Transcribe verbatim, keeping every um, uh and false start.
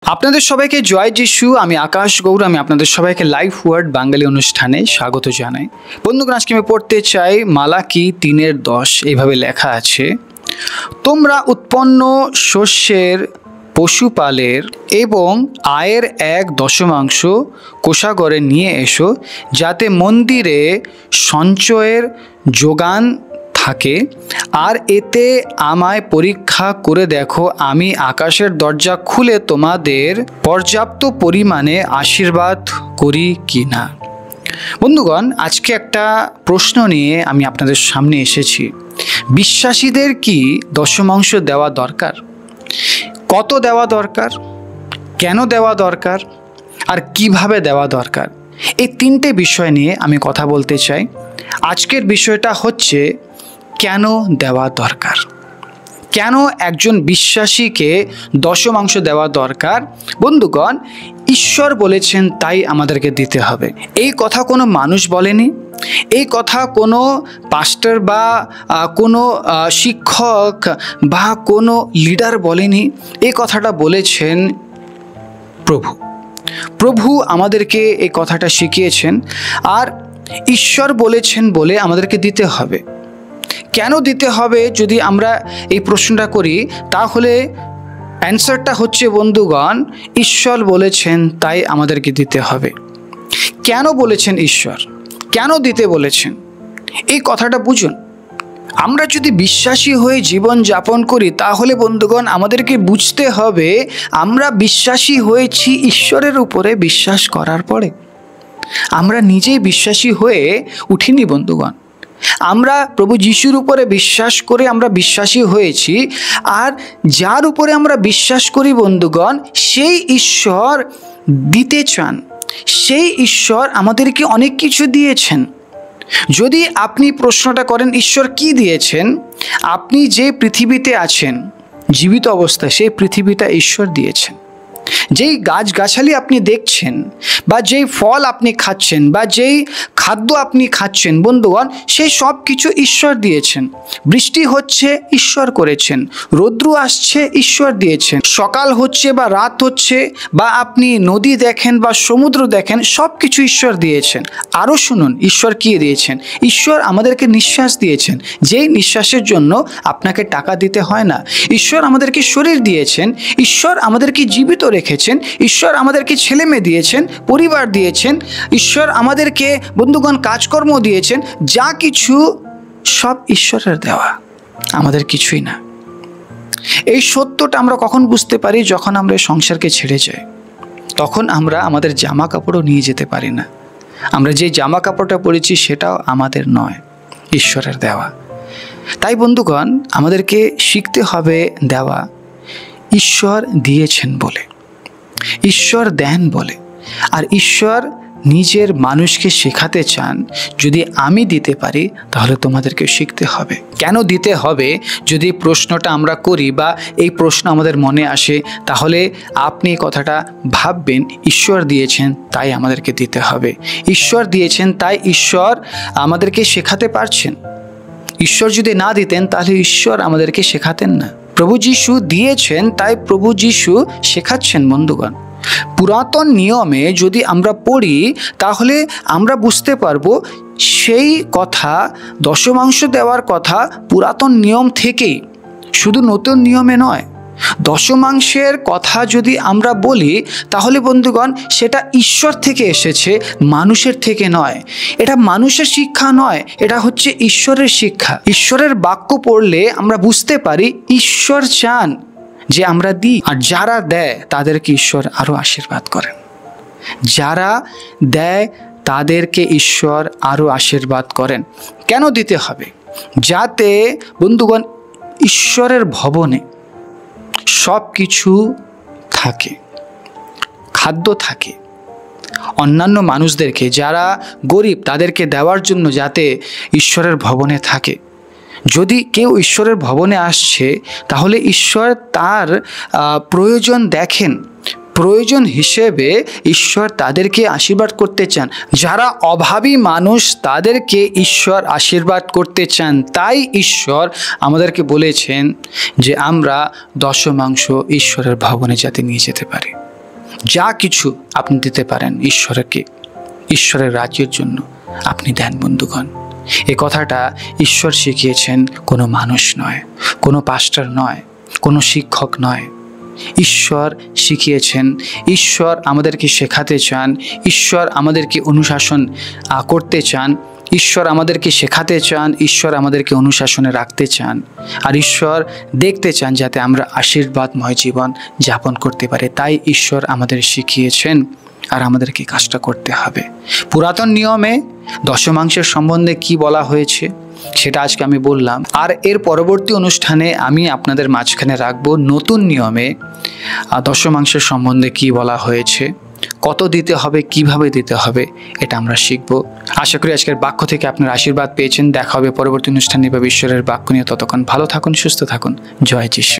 আপনাদের সবাইকে জয় যিশু। আমি আকাশ গৌর। আমি আপনাদের সবাইকে লাইফ ওয়ার্ড বাঙালি অনুষ্ঠানে স্বাগত জানাই। বন্ধুগণ, আজকে আমি পড়তে চাই মালাকি তিনের দশ। এইভাবে লেখা আছে, তোমরা উৎপন্ন শস্যের, পশুপালের এবং আয়ের এক দশমাংশ কোষাগরে নিয়ে এসো, যাতে মন্দিরে সঞ্চয়ের যোগান থাকে। আর এতে আমায় পরীক্ষা করে দেখো, আমি আকাশের দরজা খুলে তোমাদের পর্যাপ্ত পরিমাণে আশীর্বাদ করি কি না। বন্ধুগণ, আজকে একটা প্রশ্ন নিয়ে আমি আপনাদের সামনে এসেছি। বিশ্বাসীদের কি দশমাংশ দেওয়া দরকার? কত দেওয়া দরকার? কেন দেওয়া দরকার? আর কিভাবে দেওয়া দরকার? এই তিনটে বিষয় নিয়ে আমি কথা বলতে চাই। আজকের বিষয়টা হচ্ছে কেন দেওয়া দরকার। কেন একজন বিশ্বাসীকে দশমাংশ দেওয়া দরকার? বন্ধুগণ, ঈশ্বর বলেছেন তাই আমাদেরকে দিতে হবে। এই কথা কোনো মানুষ বলেনি, এই কথা কোনো পাস্টার বা কোনো শিক্ষক বা কোনো লিডার বলেনি। এই কথাটা বলেছেন প্রভু। প্রভু আমাদেরকে এই কথাটা শিখিয়েছেন, আর ঈশ্বর বলেছেন বলে আমাদেরকে দিতে হবে। কেন দিতে হবে যদি আমরা এই প্রশ্নটা করি, তাহলে অ্যান্সারটা হচ্ছে বন্ধুগণ, ঈশ্বর বলেছেন তাই আমাদেরকে দিতে হবে। কেন বলেছেন ঈশ্বর? কেন দিতে বলেছেন? এই কথাটা বুঝুন। আমরা যদি বিশ্বাসী হয়ে জীবন যাপন করি, তাহলে বন্ধুগণ আমাদেরকে বুঝতে হবে আমরা বিশ্বাসী হয়েছি ঈশ্বরের উপরে বিশ্বাস করার পরে। আমরা নিজেই বিশ্বাসী হয়ে উঠিনি বন্ধুগণ। আমরা প্রভু যিশুর উপরে বিশ্বাস করে আমরা বিশ্বাসী হয়েছি, আর যার উপরে আমরা বিশ্বাস করি বন্ধুগণ, সেই ঈশ্বর দিতে চান। সেই ঈশ্বর আমাদেরকে অনেক কিছু দিয়েছেন। যদি আপনি প্রশ্নটা করেন ঈশ্বর কি দিয়েছেন, আপনি যে পৃথিবীতে আছেন জীবিত অবস্থায়, সেই পৃথিবীটা ঈশ্বর দিয়েছেন। যেই গাছগাছালি আপনি দেখছেন, বা যেই ফল আপনি খাচ্ছেন, বা যেই খাদ্য আপনি খাচ্ছেন বন্ধুগণ, সেই সব কিছু ঈশ্বর দিয়েছেন। বৃষ্টি হচ্ছে ঈশ্বর করেছেন, রৌদ্র আসছে ঈশ্বর দিয়েছেন, সকাল হচ্ছে বা রাত হচ্ছে, বা আপনি নদী দেখেন বা সমুদ্র দেখেন, সব কিছু ঈশ্বর দিয়েছেন। আরও শুনুন ঈশ্বর কি দিয়েছেন। ঈশ্বর আমাদেরকে নিঃশ্বাস দিয়েছেন, যেই নিঃশ্বাসের জন্য আপনাকে টাকা দিতে হয় না। ঈশ্বর আমাদেরকে শরীর দিয়েছেন, ঈশ্বর আমাদেরকে জীবিত রেখেছেন, ঈশ্বর আমাদেরকে ছেলে মেয়ে দিয়েছেন, পরিবার দিয়েছেন, ঈশ্বর আমাদেরকে বন্ধুগণ কাজকর্ম দিয়েছেন। যা কিছু সব ঈশ্বরের দেওয়া, আমাদের কিছুই না। এই সত্যটা আমরা কখন বুঝতে পারি? যখন আমরা সংসারকে ছেড়ে যাই, তখন আমরা আমাদের জামা কাপড়ও নিয়ে যেতে পারি না। আমরা যে জামা কাপড়টা পরেছি সেটাও আমাদের নয়, ঈশ্বরের দেওয়া। তাই বন্ধুগণ আমাদেরকে শিখতে হবে দেওয়া। ঈশ্বর দিয়েছেন বলে, ঈশ্বর দেন বলে, আর ঈশ্বর নিজের মানুষকে শেখাতে চান। যদি আমি দিতে পারি, তাহলে তোমাদেরকে শিখতে হবে। কেন দিতে হবে যদি প্রশ্নটা আমরা করি, বা এই প্রশ্ন আমাদের মনে আসে, তাহলে আপনি কথাটা ভাববেন ঈশ্বর দিয়েছেন তাই আমাদেরকে দিতে হবে। ঈশ্বর দিয়েছেন তাই ঈশ্বর আমাদেরকে শেখাতে পারছেন। ঈশ্বর যদি না দিতেন তাহলে ঈশ্বর আমাদেরকে শেখাতেন না। প্রভু যিশু দিয়েছেন তাই প্রভু যিশু শেখাচ্ছেন বন্ধুগণ। পুরাতন নিয়মে যদি আমরা পড়ি, তাহলে আমরা বুঝতে পারবো সেই কথা, দশমাংশ দেওয়ার কথা পুরাতন নিয়ম থেকেই, শুধু নতুন নিয়মে নয়। দশমাংশের কথা যদি আমরা বলি, তাহলে বন্ধুগণ সেটা ঈশ্বর থেকে এসেছে, মানুষের থেকে নয়। এটা মানুষের শিক্ষা নয়, এটা হচ্ছে ঈশ্বরের শিক্ষা। ঈশ্বরের বাক্য পড়লে আমরা বুঝতে পারি ঈশ্বর চান যে আমরা দিই, আর যারা দেয় তাদেরকে ঈশ্বর আরও আশীর্বাদ করেন। যারা দেয় তাদেরকে ঈশ্বর আরও আশীর্বাদ করেন। কেন দিতে হবে? যাতে বন্ধুগণ ঈশ্বরের ভবনে সব কিছু থাকে, খাদ্য থাকে, অন্যান্য মানুষদেরকে যারা গরিব তাদেরকে দেওয়ার জন্য যাতে ঈশ্বরের ভবনে থাকে। যদি কেউ ঈশ্বরের ভবনে আসছে, তাহলে ঈশ্বর তার প্রয়োজন দেখেন, প্রয়োজন হিসেবে ঈশ্বর তাদেরকে আশীর্বাদ করতে চান। যারা অভাবী মানুষ তাদেরকে ঈশ্বর আশীর্বাদ করতে চান। তাই ঈশ্বর আমাদেরকে বলেছেন যে আমরা দশমাংশ ঈশ্বরের ভবনে যাতে নিয়ে যেতে পারি। যা কিছু আপনি দিতে পারেন ঈশ্বরকে, ঈশ্বরের রাজ্যের জন্য আপনি দেন বন্ধুগণ। এ কথাটা ঈশ্বর শিখিয়েছেন, কোনো মানুষ নয়, কোনো পাস্টার নয়, কোনো শিক্ষক নয়। ঈশ্বর শিখিয়েছেন, ঈশ্বর আমাদেরকে শেখাতে চান, ঈশ্বর আমাদেরকে অনুশাসন করতে চান, ঈশ্বর আমাদেরকে শেখাতে চান, ঈশ্বর আমাদেরকে অনুশাসনে রাখতে চান। আর ঈশ্বর দেখতে চান যাতে আমরা আশীর্বাদময় জীবন যাপন করতে পারি। তাই ঈশ্বর আমাদের শিখিয়েছেন আর আমাদেরকে কাজটা করতে হবে। পুরাতন নিয়মে দশমাংশের সম্বন্ধে কি বলা হয়েছে সেটা আজকে আমি বললাম। আর এর পরবর্তী অনুষ্ঠানে আমি আপনাদের মাঝখানে রাখবো নতুন নিয়মে দশমাংশের সম্বন্ধে কি বলা হয়েছে, কত দিতে হবে, কিভাবে দিতে হবে, এটা আমরা শিখব। আশা করি আজকের বাক্য থেকে আপনার আশীর্বাদ পেয়েছেন। দেখা হবে পরবর্তী অনুষ্ঠানে বা ঈশ্বরের বাক্য নিয়ে। ততক্ষণ ভালো থাকুন, সুস্থ থাকুন। জয় যিশু।